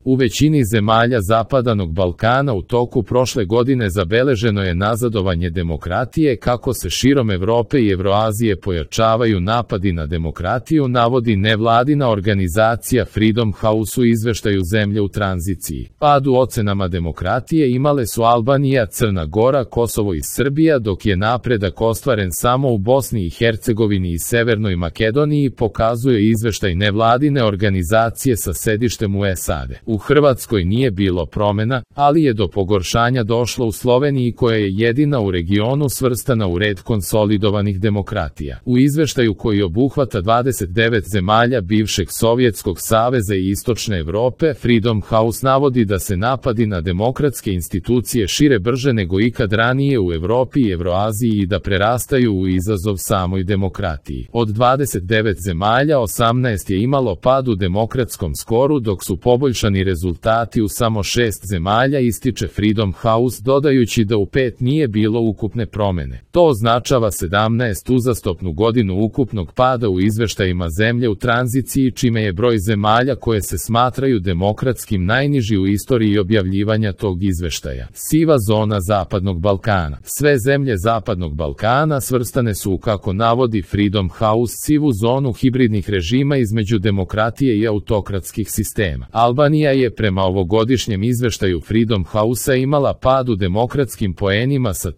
U većini zemalja Zapadnog Balkana u toku prošle godine zabeleženo je nazadovanje demokratije. Kako se širom Evrope i Evroazije pojačavaju napadi na demokratiju, navodi nevladina organizacija Freedom House u izveštaju Zemlje u tranziciji. Pad u ocenama demokratije imale su Albanija, Crna Gora, Kosovo i Srbija, dok je napredak ostvaren samo u Bosni i Hercegovini i Severnoj Makedoniji, pokazuje izveštaj nevladine organizacije sa sedištem u SAD. U Hrvatskoj nije bilo promjena, ali je do pogoršanja došlo u Sloveniji, koja je jedina u regionu svrstana u red konsolidovanih demokratija. U izveštaju koji obuhvata 29 zemalja bivšeg Sovjetskog saveza i Istočne Evrope, Freedom House navodi da se napadi na demokratske institucije šire brže nego ikad ranije u Evropi i Evroaziji i da prerastaju u izazov samoj demokratiji. Od 29 zemalja 18 je imalo pad u demokratskom skoru, dok su poboljšani rezultati u samo 6 zemalja, ističe Freedom House, dodajući da u 5 nije bilo ukupne promjene. To označava 17 uzastopnu godinu ukupnog pada u izveštajima Zemlje u tranziciji, čime je broj zemalja koje se smatraju demokratskim najniži u istoriji objavljivanja tog izveštaja. Siva zona Zapadnog Balkana. Sve zemlje Zapadnog Balkana svrstane su u, kako navodi Freedom House, sivu zonu hibridnih režima između demokratije i autokratskih sistema. Albanija je prema ovogodišnjem izveštaju Freedom House imala pad u demokratskim poenima sa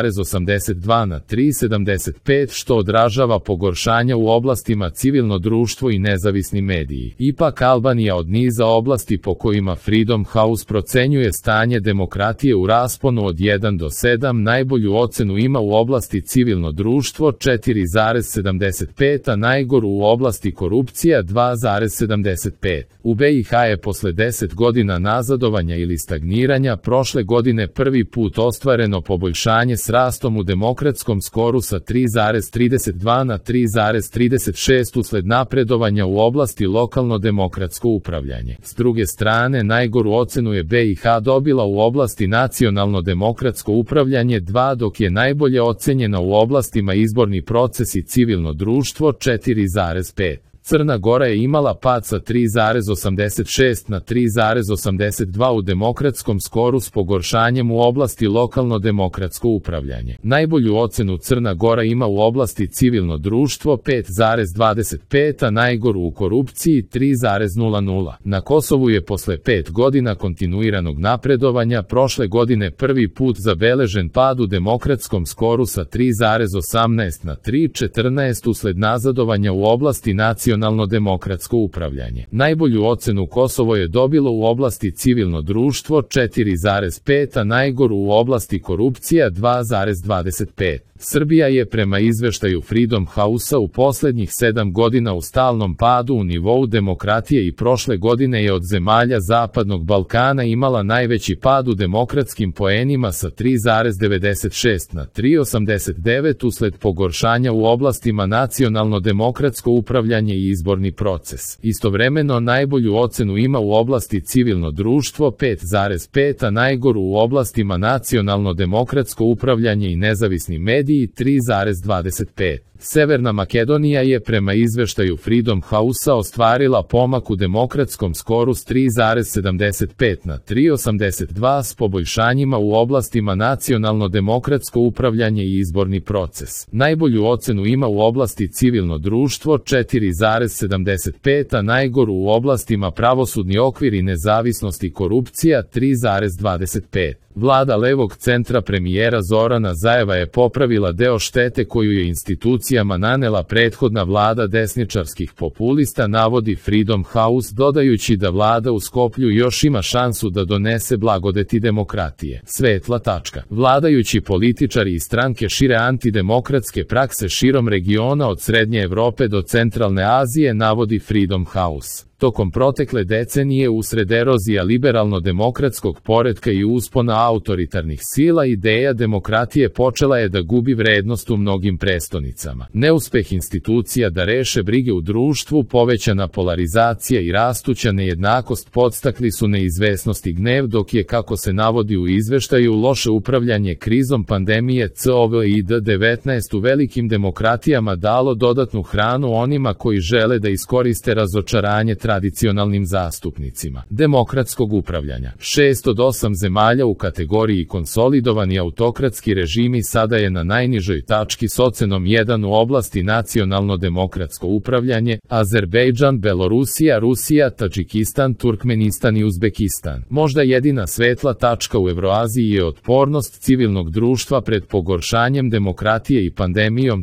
3,82 na 3,75, što odražava pogoršanja u oblastima civilno društvo i nezavisni mediji. Ipak Albanija od niza oblasti po kojima Freedom House procenjuje stanje demokratije u rasponu od 1 do 7 najbolju ocenu ima u oblasti civilno društvo 4,75, a najgoru u oblasti korupcija 2,75. U BiH je posle 10 godina nazadovanja ili stagniranja prošle godine prvi put ostvareno poboljšanje s rastom u demokratskom skoru sa 3,32 na 3,36 usled napredovanja u oblasti lokalno demokratsko upravljanje. S druge strane, najgoru ocenu je BiH dobila u oblasti nacionalno demokratsko upravljanje 2, dok je najbolje ocenjena u oblastima izborni proces i civilno društvo 4,5. Crna Gora je imala pad sa 3,86 na 3,82 u demokratskom skoru s pogoršanjem u oblasti lokalno demokratsko upravljanje. Najbolju ocenu Crna Gora ima u oblasti civilno društvo 5,25, a najgoru u korupciji 3,00. Na Kosovu je posle 5 godina kontinuiranog napredovanja prošle godine prvi put zabeležen pad u demokratskom skoru sa 3,18 na 3,14 usled nazadovanja u oblasti nacionalno demokratsko upravljanje. Najbolju ocenu Kosovo je dobilo u oblasti civilno društvo 4,5, a najgoru u oblasti korupcija 2,25. Srbija je prema izveštaju Freedom House-a u posljednjih 7 godina u stalnom padu u nivou demokratije i prošle godine je od zemalja Zapadnog Balkana imala najveći pad u demokratskim poenima sa 3,96 na 3,89 usled pogoršanja u oblastima nacionalno demokratsko upravljanje i izborni proces. Istovremeno najbolju ocenu ima u oblasti civilno društvo 5,5, a najgoru u oblastima nacionalno demokratsko upravljanje i nezavisni mediji 3,25. Severna Makedonija je prema izveštaju Freedom House-a ostvarila pomak u demokratskom skoru s 3,75 na 3,82 s poboljšanjima u oblastima nacionalno demokratsko upravljanje i izborni proces. Najbolju ocenu ima u oblasti civilno društvo 4,75, a najgoru u oblastima pravosudni okvir i nezavisnost i korupcija 3,25. Vlada levog centra premijera Zorana Zajeva je popravila deo štete koju je institucijama nanela prethodna vlada desničarskih populista, navodi Freedom House, dodajući da vlada u Skoplju još ima šansu da donese blagodeti demokratije. Svetla tačka. Vladajući političari i stranke šire antidemokratske prakse širom regiona od Srednje Evrope do Centralne Azije, navodi Freedom House. Tokom protekle decenije usred erozija liberalno-demokratskog poretka i uspona autoritarnih sila, ideja demokratije počela je da gubi vrednost u mnogim prestonicama. Neuspeh institucija da reše brige u društvu, povećana polarizacija i rastuća nejednakost podstakli su neizvesnost i gnev, dok je, kako se navodi u izveštaju, loše upravljanje krizom pandemije COVID-19 u velikim demokratijama dalo dodatnu hranu onima koji žele da iskoriste razočaranje tradicionalnim zastupnicima demokratskog upravljanja. 6 od 8 zemalja u kategoriji konsolidovani autokratski režimi sada je na najnižoj tački s ocenom 1 u oblasti nacionalno demokratsko upravljanje: Azerbejdžan, Belorusija, Rusija, Tadžikistan, Turkmenistan i Uzbekistan. Možda jedina svetla tačka u Evroaziji je otpornost civilnog društva pred pogoršanjem demokratije i pandemijom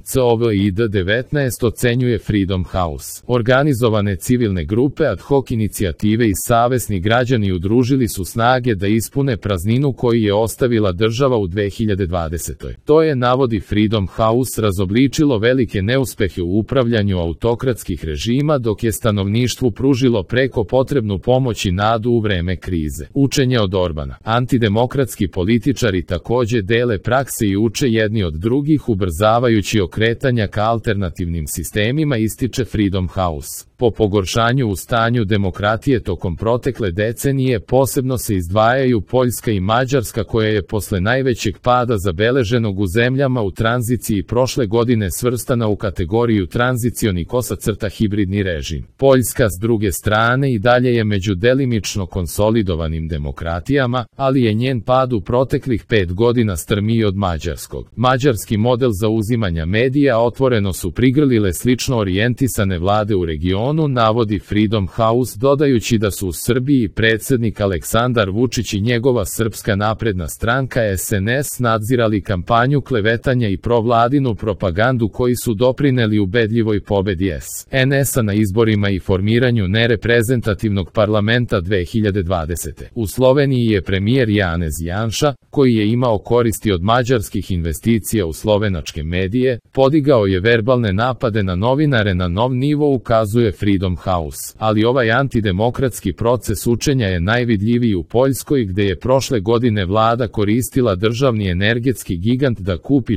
COVID-19, ocenjuje Freedom House. Organizovane civilne grupe, ad hoc inicijative i savesni građani udružili su snage da ispune prazninu koju je ostavila država u 2020. To je, navodi Freedom House, razobličilo velike neuspehe u upravljanju autokratskih režima, dok je stanovništvu pružilo preko potrebnu pomoć i nadu u vreme krize. Učenje od Orbana. Antidemokratski političari takođe dele prakse i uče jedni od drugih, ubrzavajući okretanja ka alternativnim sistemima, ističe Freedom House. Po pogoršanju u stanju demokratije tokom protekle decenije posebno se izdvajaju Poljska i Mađarska, koja je posle najvećeg pada zabeleženog u zemljama u tranziciji prošle godine svrstana u kategoriju tranzicioni hibridni režim. Poljska, s druge strane, i dalje je među delimično konsolidovanim demokratijama, ali je njen pad u proteklih 5 godina strmiji od mađarskog. Mađarski model zauzimanja medija otvoreno su prigrlile slično orijentisane vlade u regionu, navodi Freedom House, dodajući da su u Srbiji predsednik Aleksandar Vučić i njegova Srpska napredna stranka SNS nadzirali kampanju klevetanja i provladinu propagandu koji su doprineli ubedljivoj pobedi SNS-a na izborima i formiranju nereprezentativnog parlamenta 2020. U Sloveniji je premijer Janez Janša, koji je imao koristi od mađarskih investicija u slovenačke medije, podigao je verbalne napade na novinare na nov nivo, ukazuje Freedom House. Ali ovaj antidemokratski proces učenja je najvidljiviji u Poljskoj, gde je prošle godine vlada koristila državni energetski gigant da kupi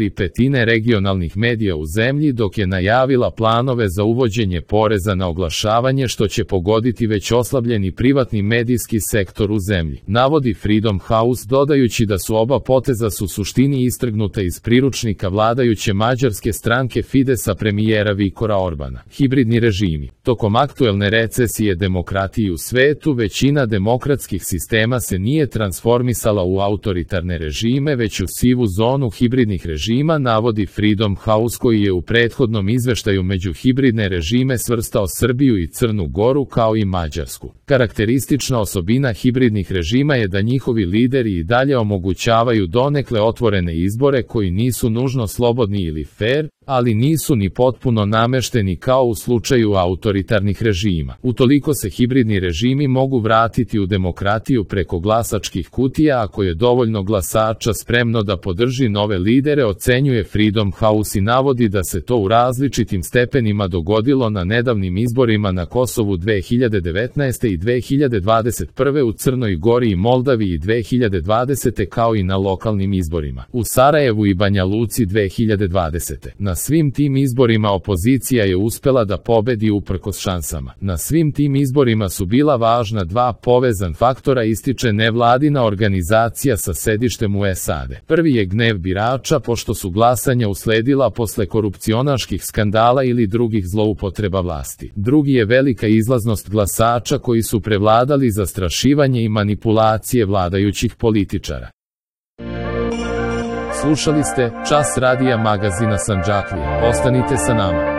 4/5 regionalnih medija u zemlji, dok je najavila planove za uvođenje poreza na oglašavanje, što će pogoditi već oslabljeni privatni medijski sektor u zemlji. Navodi Freedom House, dodajući da su oba poteza su suštini istrgnuta iz priručnika vladajuće mađarske stranke Fidesa premijera Viktora Orbana. Hibridni režimi. Tokom aktuelne recesije demokratiji u svetu, većina demokratskih sistema se nije transformisala u autoritarne režime, već u sivu zonu hibridnih režima, navodi Freedom House, koji je u prethodnom izveštaju među hibridne režime svrstao Srbiju i Crnu Goru kao i Mađarsku. Karakteristična osobina hibridnih režima je da njihovi lideri i dalje omogućavaju donekle otvorene izbore koji nisu nužno slobodni ili fer, ali nisu ni potpuno namešteni kao u slučaju autoritarnih režima. Utoliko se hibridni režimi mogu vratiti u demokratiju preko glasačkih kutija ako je dovoljno glasača spremno da podrži nove lidere, ocenjuje Freedom House i navodi da se to u različitim stepenima dogodilo na nedavnim izborima na Kosovu 2019. i 2021. u Crnoj Gori i Moldaviji 2020. kao i na lokalnim izborima u Sarajevu i Banja Luci 2020. Na svim tim izborima opozicija je uspela da pobedi uprkos šansama. Na svim tim izborima su bila važna dva povezan faktora, ističe nevladina organizacija sa sedištem u SAD. Prvi je gnev birača, pošto su glasanja usledila posle korupcionaških skandala ili drugih zloupotreba vlasti. Drugi je velika izlaznost glasača koji su prevladali zastrašivanje i manipulacije vladajućih političara. Slušali ste Čas radija magazina Sandžaklija. Ostanite sa nama.